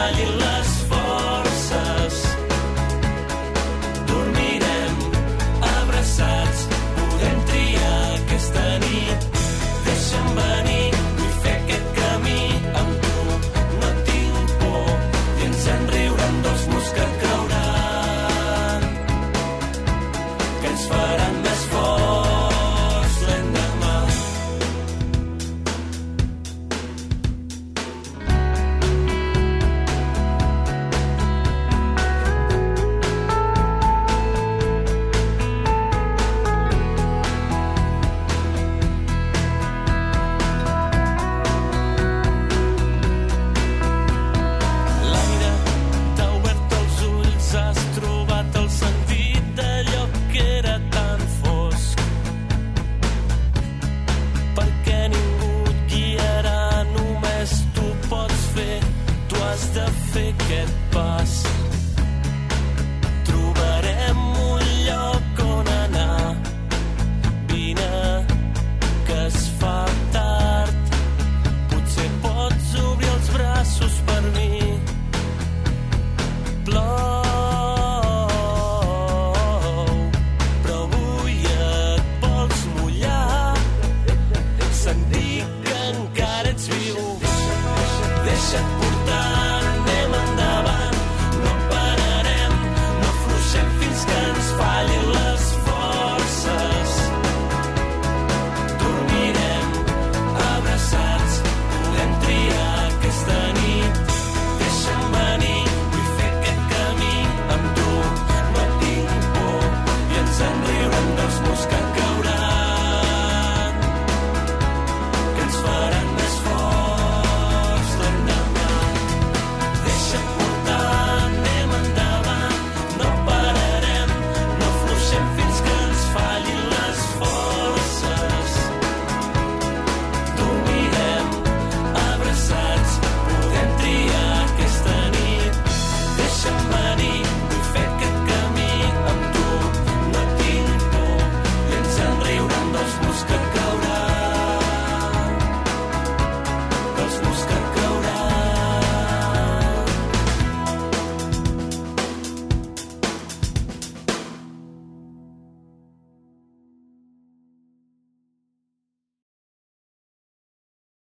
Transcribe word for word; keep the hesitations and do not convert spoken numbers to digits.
fallin les forces. Dormirem abraçats, podem triar aquesta nit. Deixa'm venir, vull fer aquest camí amb tu. No tinc por i ens en riurem dels murs que cauran, que ens faran més forts l'endemà. L'aire t'ha obert els ulls, has trobat el sentit d'allò que era tan fosc. Perquè ningú et guiarà, només tu pots fer, tu has de fer aquest pas.